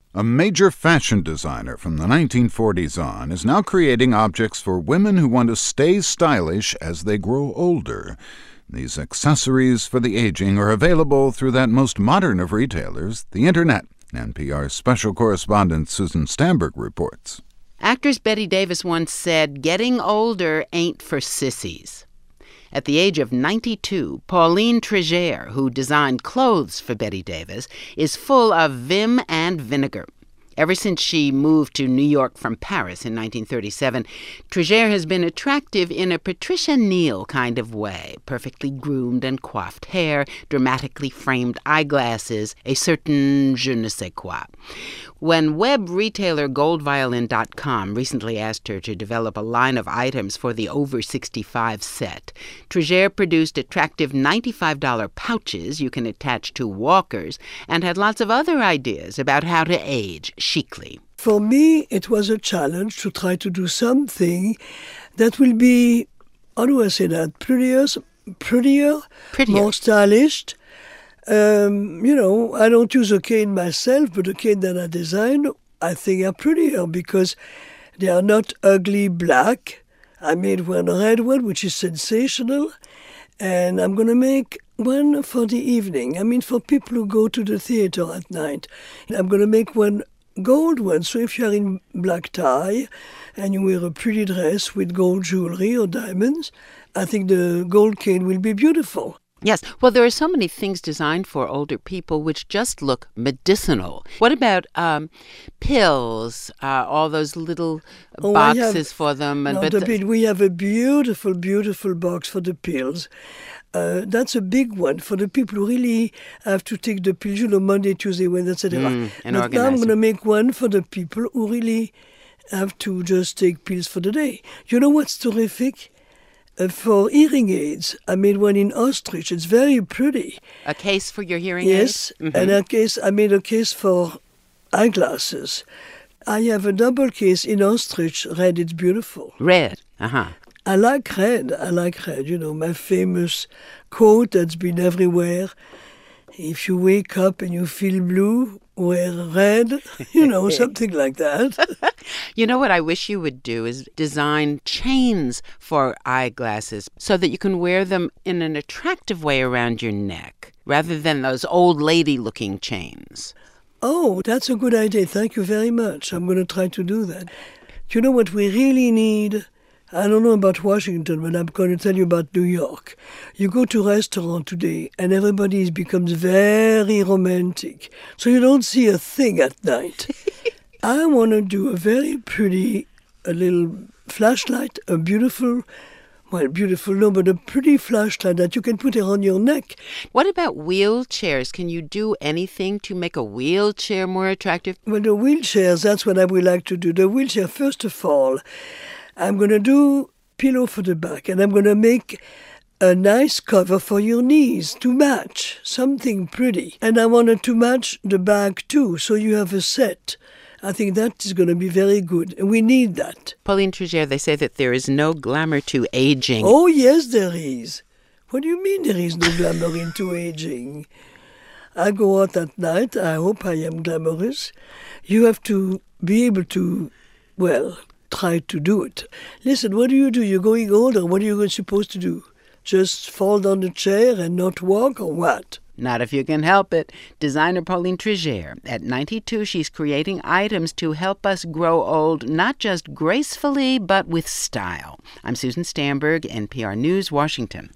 A major fashion designer from the 1940s on is now creating objects for women who want to stay stylish as they grow older. These accessories for the aging are available through that most modern of retailers, the Internet. NPR's special correspondent Susan Stamberg reports. Actress Bette Davis once said, "Getting older ain't for sissies." At the age of 92, Pauline Trégère, who designed clothes for Bette Davis, is full of vim and vinegar. Ever since she moved to New York from Paris in 1937, Trégère has been attractive in a Patricia Neal kind of way. Perfectly groomed and coiffed hair, dramatically framed eyeglasses, a certain je ne sais quoi. When web retailer goldviolin.com recently asked her to develop a line of items for the over 65 set, Trégère produced attractive $95 pouches you can attach to walkers and had lots of other ideas about how to age chicly. For me, it was a challenge to try to do something that will be, how do I say that, prettier. More stylish. I don't use a cane myself, but the cane that I design, I think are prettier because they are not ugly black. I made one red one, which is sensational, and I'm going to make one for the evening. For people who go to the theater at night. I'm going to make one gold one, so if you're in black tie and you wear a pretty dress with gold jewelry or diamonds, I think the gold cane will be beautiful. Yes. Well, there are so many things designed for older people which just look medicinal. What about pills, all those little boxes for them? We have a beautiful, beautiful box for the pills. That's a big one for the people who really have to take the pills, Monday, Tuesday, Wednesday, etc. But now I'm going to make one for the people who really have to just take pills for the day. You know what's terrific? For hearing aids, I made one in ostrich. It's very pretty. A case for your hearing aids? Yes, and I made a case for eyeglasses. I have a double case in ostrich. Red, it's beautiful. Red, uh-huh. I like red, my famous quote that's been everywhere. If you wake up and you feel blue, wear red, something like that. You know what I wish you would do is design chains for eyeglasses so that you can wear them in an attractive way around your neck rather than those old lady-looking chains. Oh, that's a good idea. Thank you very much. I'm going to try to do that. You know what we really need? I don't know about Washington, but I'm going to tell you about New York. You go to a restaurant today, and everybody becomes very romantic. So you don't see a thing at night. I want to do a very pretty, a little flashlight, a pretty flashlight that you can put around your neck. What about wheelchairs? Can you do anything to make a wheelchair more attractive? Well, the wheelchairs, that's what I would like to do. The wheelchair, first of all, I'm going to do pillow for the back, and I'm going to make a nice cover for your knees to match, something pretty. And I wanted to match the bag too, so you have a set. I think that is going to be very good, and we need that. Pauline Trégère, they say that there is no glamour to aging. Oh, yes, there is. What do you mean there is no glamour into aging? I go out at night. I hope I am glamorous. You have to be able to, try to do it. Listen, what do? You're going older. What are you supposed to do? Just fall down the chair and not walk, or what? Not if you can help it. Designer Pauline Trégère. At 92, she's creating items to help us grow old, not just gracefully, but with style. I'm Susan Stamberg, NPR News, Washington.